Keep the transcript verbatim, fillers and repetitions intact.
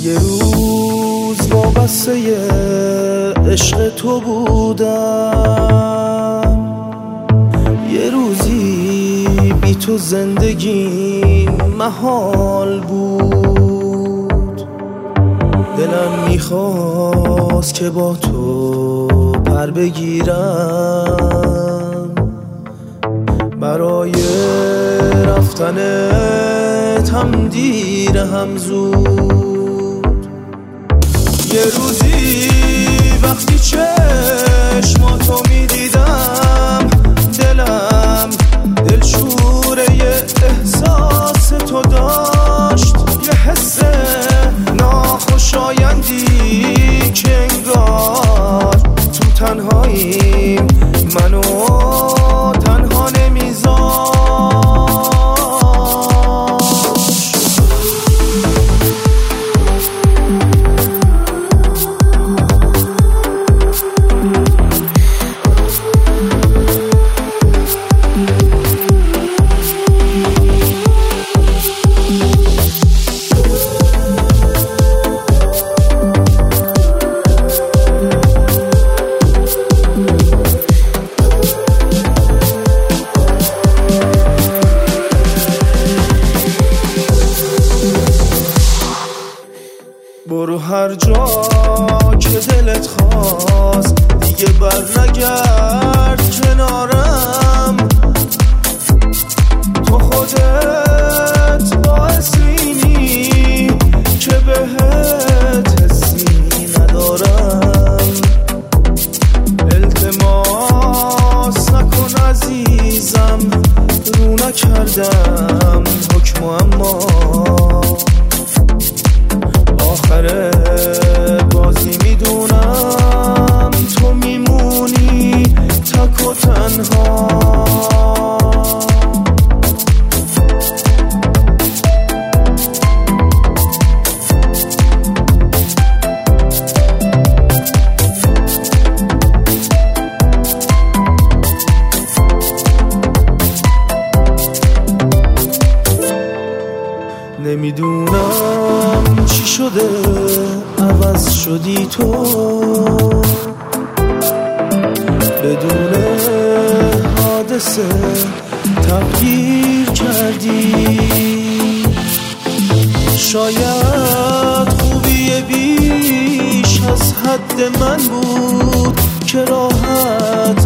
یه روز وابسته عشق تو بودم، یه روزی بی تو زندگی محال بود. دلم میخواست که با تو پر بگیرم، برای رفتنت هم دیر هم زود. یه روزی وقتی چشماتو میدیدم، دلم دلشوره احساس تو داشت، یه حس ناخوشایندی که انگار تو تنهاییم منو تنها نمیذاشت. برو هر جا که دلت خواست، دیگه بر نگرد کنارم. تو خودت باعثینی که بهت حسی ندارم. التماس نکن عزیزم، رو نکردم حکم، اما آخر بازی میدونم تو میمونی تک و تنها. نمیدونم چی شده عوض شدی تو، بدون حادثه تغییر کردی. شاید خوبی بیش از حد من بود که راحت